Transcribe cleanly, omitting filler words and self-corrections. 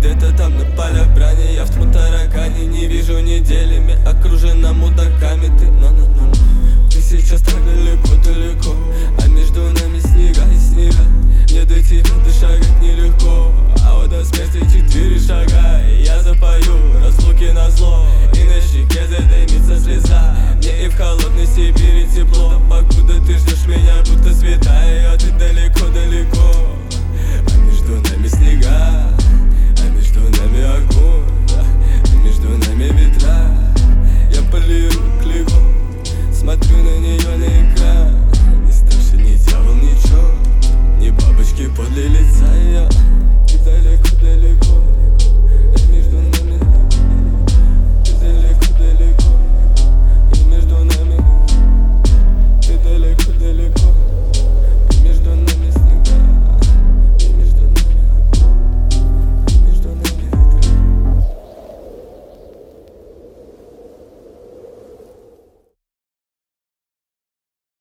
где-то там на полях брани. Я в том таракане, не вижу неделями, окружена мудаками. Ты, ты сейчас так далеко, а между нами снега и снега. Мне до тебя дышать нелегко, а вот до смерти 4 шага. И я запою разлуки назло, и на щеке задымится слеза. Мне и в холодной Сибири тепло, покуда ты ждешь меня.